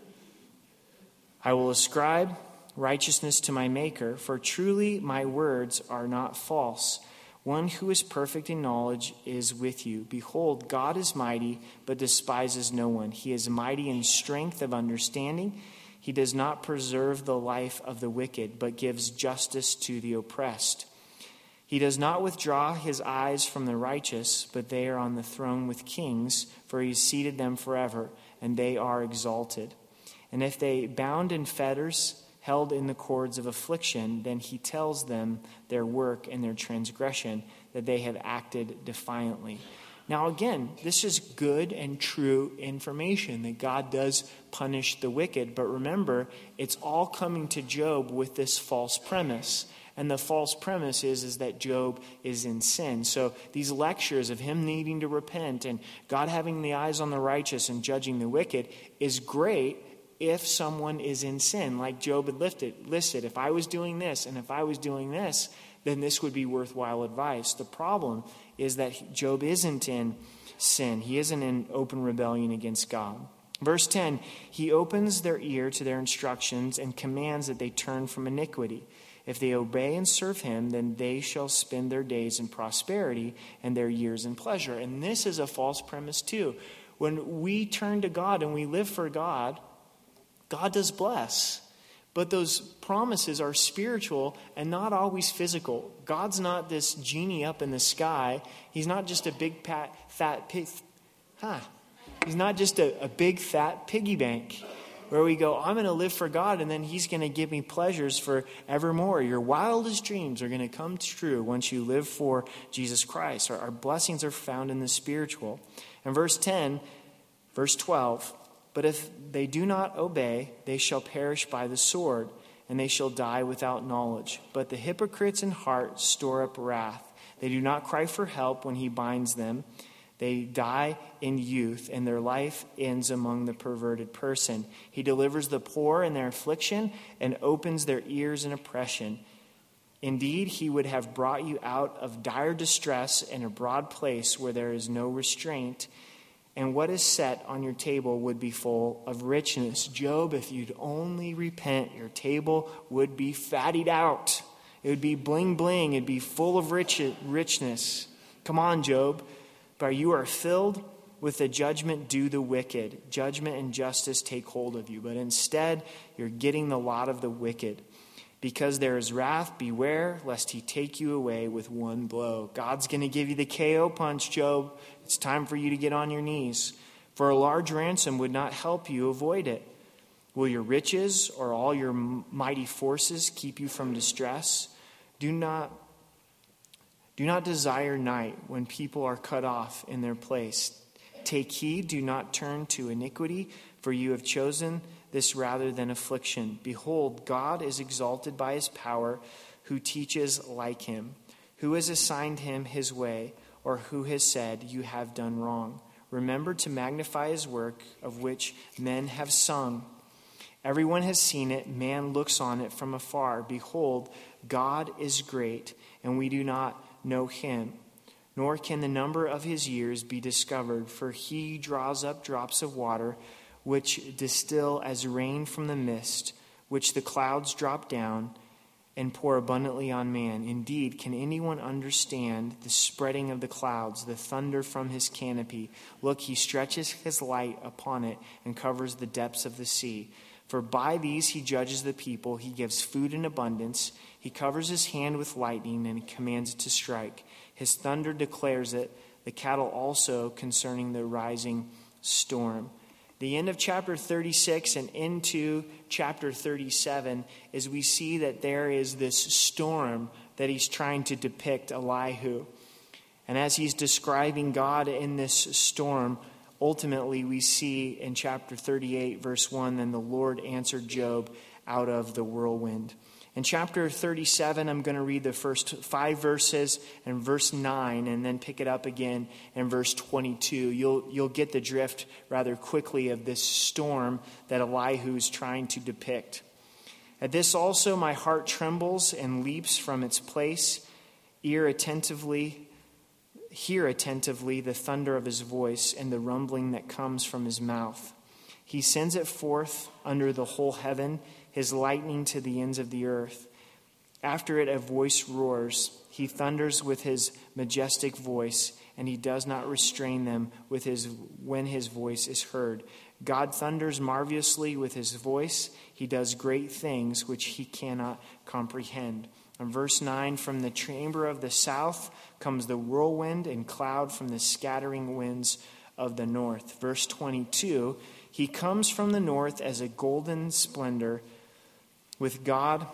I will ascribe righteousness to my Maker, for truly my words are not false. One who is perfect in knowledge is with you. Behold, God is mighty, but despises no one. He is mighty in strength of understanding. He does not preserve the life of the wicked, but gives justice to the oppressed. He does not withdraw his eyes from the righteous, but they are on the throne with kings, for he has seated them forever, and they are exalted. And if they bound in fetters, held in the cords of affliction, then he tells them their work and their transgression, that they have acted defiantly. Now again, this is good and true information, that God does punish the wicked. But remember, it's all coming to Job with this false premise. And the false premise is, is that Job is in sin. So these lectures of him needing to repent and God having the eyes on the righteous and judging the wicked is great if someone is in sin. Like Job had listed, listed, if I was doing this and if I was doing this, then this would be worthwhile advice. The problem is that Job isn't in sin. He isn't in open rebellion against God. Verse ten, he opens their ear to their instructions and commands that they turn from iniquity. If they obey and serve him, then they shall spend their days in prosperity and their years in pleasure. And this is a false premise too. When we turn to God and we live for God, God does bless. But those promises are spiritual and not always physical. God's not this genie up in the sky. He's not just a big pat, fat pig. Huh. He's not just a, a big fat piggy bank where we go, I'm going to live for God and then he's going to give me pleasures for evermore. Your wildest dreams are going to come true once you live for Jesus Christ. Our, our blessings are found in the spiritual. And verse ten, verse twelve, but if they do not obey, they shall perish by the sword, and they shall die without knowledge. But the hypocrites in heart store up wrath. They do not cry for help when he binds them. They die in youth, and their life ends among the perverted person. He delivers the poor in their affliction and opens their ears in oppression. Indeed, he would have brought you out of dire distress in a broad place where there is no restraint, and what is set on your table would be full of richness. Job, if you'd only repent, your table would be fattied out. It would be bling bling. It'd be full of rich, richness. Come on, Job. But you are filled with the judgment due the wicked. Judgment and justice take hold of you. But instead, you're getting the lot of the wicked. Because there is wrath, beware, lest he take you away with one blow. God's going to give you the K O punch, Job. It's time for you to get on your knees. For a large ransom would not help you avoid it. Will your riches or all your mighty forces keep you from distress? Do not, do not desire night when people are cut off in their place. Take heed, do not turn to iniquity, for you have chosen this rather than affliction. Behold, God is exalted by his power, who teaches like him. Who has assigned him his way, or who has said, you have done wrong? Remember to magnify his work, of which men have sung. Everyone has seen it, man looks on it from afar. Behold, God is great, and we do not know him. Nor can the number of his years be discovered, for he draws up drops of water, which distill as rain from the mist, which the clouds drop down and pour abundantly on man. Indeed, can anyone understand the spreading of the clouds, the thunder from his canopy? Look, he stretches his light upon it and covers the depths of the sea. For by these he judges the people, he gives food in abundance. He covers his hand with lightning and commands it to strike. His thunder declares it, the cattle also concerning the rising storm. The end of chapter thirty-six and into chapter thirty-seven is we see that there is this storm that he's trying to depict, Elihu. And as he's describing God in this storm, ultimately we see in chapter thirty-eight, verse one, then the Lord answered Job out of the whirlwind. In chapter thirty-seven, I'm going to read the first five verses and verse nine, and then pick it up again in verse twenty-two. You'll, you'll get the drift rather quickly of this storm that Elihu is trying to depict. At this also my heart trembles and leaps from its place. Ear attentively, hear attentively the thunder of his voice and the rumbling that comes from his mouth. He sends it forth under the whole heaven, his lightning to the ends of the earth. After it a voice roars. He thunders with his majestic voice, and he does not restrain them with his when his voice is heard. God thunders marvelously with his voice. He does great things which he cannot comprehend. In verse nine, from the chamber of the south comes the whirlwind and cloud from the scattering winds of the north. Verse twenty-two, he comes from the north as a golden splendor. With God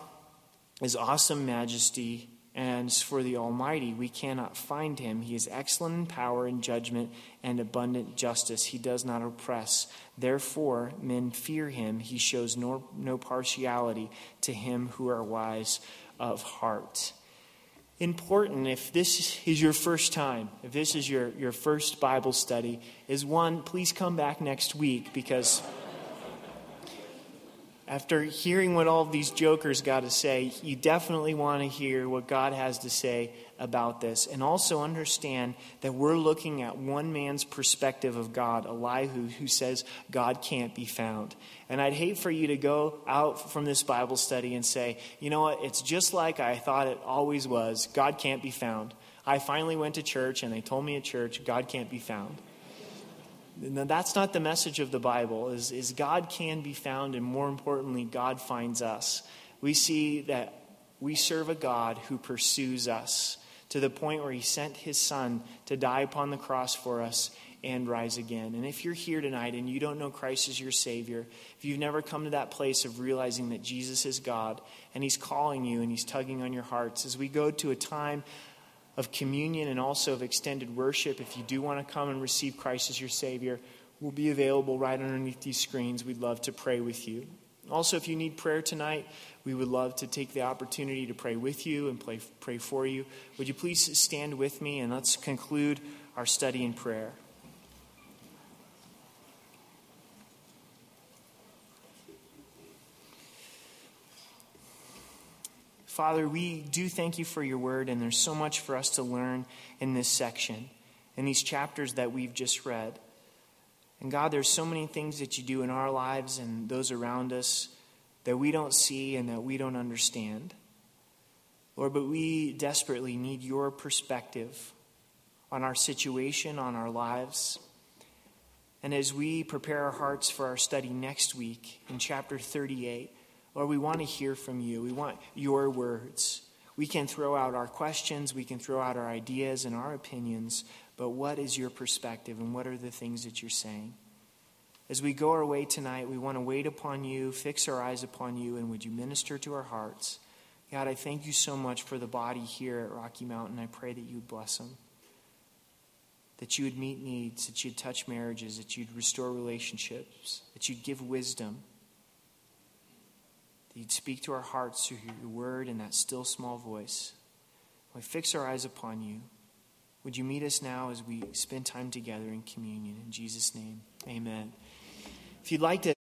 is awesome majesty, and for the Almighty we cannot find him. He is excellent in power and judgment and abundant justice. He does not oppress. Therefore men fear him. He shows no, no partiality to him who are wise of heart. Important, if this is your first time, if this is your, your first Bible study, is one, please come back next week, because After hearing what all of these jokers got to say, you definitely want to hear what God has to say about this. And also understand that we're looking at one man's perspective of God, Elihu, who says God can't be found. And I'd hate for you to go out from this Bible study and say, you know what, it's just like I thought it always was. God can't be found. I finally went to church and they told me at church, God can't be found. Now, that's not the message of the Bible, is, is God can be found, and more importantly, God finds us. We see that we serve a God who pursues us to the point where he sent his son to die upon the cross for us and rise again. And if you're here tonight and you don't know Christ as your Savior, if you've never come to that place of realizing that Jesus is God and he's calling you and he's tugging on your hearts, as we go to a time of communion and also of extended worship, if you do want to come and receive Christ as your Savior, we'll be available right underneath these screens. We'd love to pray with you. Also, if you need prayer tonight, we would love to take the opportunity to pray with you and pray, pray for you. Would you please stand with me and let's conclude our study in prayer. Father, we do thank you for your word, and there's so much for us to learn in this section, in these chapters that we've just read. And God, there's so many things that you do in our lives and those around us that we don't see and that we don't understand. Lord, but we desperately need your perspective on our situation, on our lives. And as we prepare our hearts for our study next week in chapter thirty-eight, Lord, we want to hear from you. We want your words. We can throw out our questions, we can throw out our ideas and our opinions, but what is your perspective and what are the things that you're saying? As we go our way tonight, we want to wait upon you, fix our eyes upon you, and would you minister to our hearts? God, I thank you so much for the body here at Rocky Mountain. I pray that you would bless them, that you would meet needs, that you'd touch marriages, that you'd restore relationships, that you'd give wisdom, that you'd speak to our hearts through your word and that still small voice. We fix our eyes upon you. Would you meet us now as we spend time together in communion? In Jesus' name, amen. If you'd like to